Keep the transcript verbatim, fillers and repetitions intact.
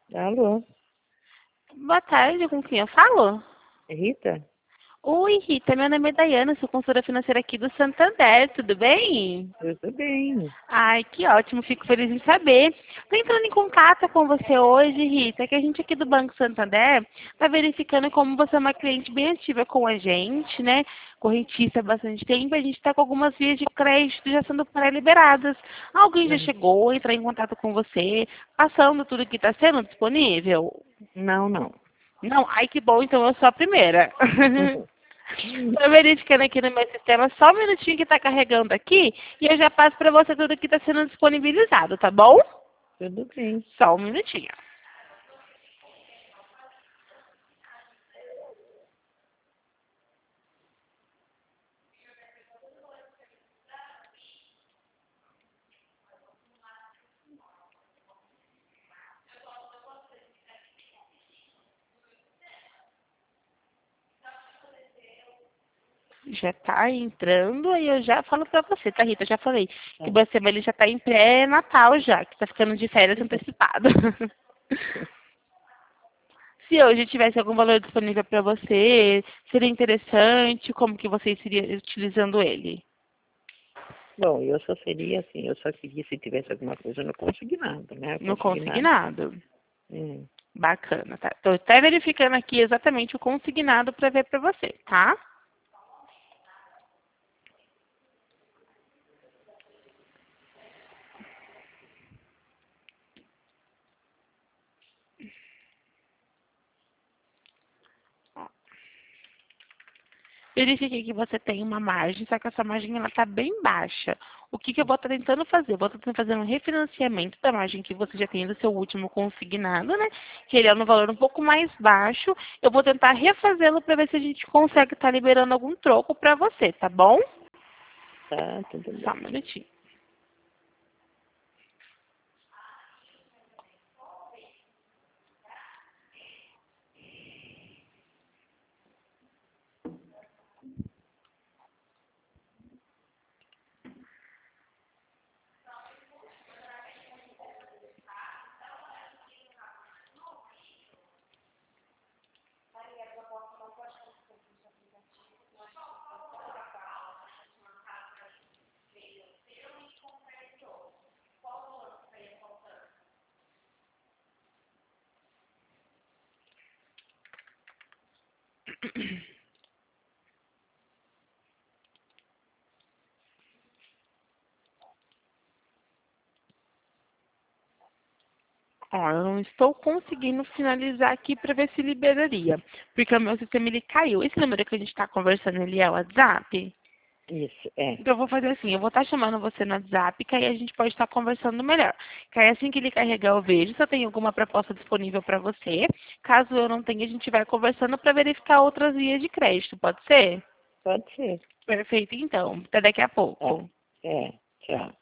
Alô, Boa tarde, com quem eu falo? Rita? Oi, Rita, meu nome é Daiana, sou consultora financeira aqui do Santander, tudo bem? Tudo bem. Ai, que ótimo, fico feliz em saber. Estou entrando em contato com você hoje, Rita, que a gente aqui do Banco Santander está verificando como você é uma cliente bem ativa com a gente, né? Correntista há bastante tempo, a gente está com algumas vias de crédito já sendo pré-liberadas. Alguém já Hum. chegou a entrar em contato com você, passando tudo que está sendo disponível? Não, não. Não, ai que bom, então eu sou a primeira. Estou verificando aqui no meu sistema, só um minutinho que está carregando aqui e eu já passo para você tudo que está sendo disponibilizado, tá bom? Tudo bem. Só um minutinho. Já está entrando e eu já falo para você, tá, Rita? Eu já falei que Tá. você ele já está em pré-natal já, que está ficando de férias antecipado. Se hoje tivesse algum valor disponível para você, seria interessante, como que você seria utilizando ele? Bom, eu só seria assim, eu só queria se tivesse alguma coisa no consignado, né? No Consignado. consignado. Hum. Bacana, tá? Estou até verificando aqui exatamente o consignado para ver para você, tá? Verifiquei que você tem uma margem, só que essa margem ela está bem baixa. O que, que eu vou estar tentando fazer? Eu vou estar tentando fazer um refinanciamento da margem que você já tem do seu último consignado, né? Que ele é no valor um pouco mais baixo. Eu vou tentar refazê-lo para ver se a gente consegue estar liberando algum troco para você, tá bom? Tá, tudo Só bem. um minutinho. Ó, eu não estou conseguindo finalizar aqui para ver se liberaria. Porque o meu sistema ele caiu. Esse número que a gente está conversando, ele é o WhatsApp? Isso, é. Então eu vou fazer assim, eu vou estar chamando você no WhatsApp, que aí a gente pode estar conversando melhor. Que aí assim que ele carregar eu vejo se eu tenho alguma proposta disponível para você. Caso eu não tenha, a gente vai conversando para verificar outras vias de crédito, pode ser? Pode ser. Perfeito, então. Até daqui a Tá. pouco. É. Tchau.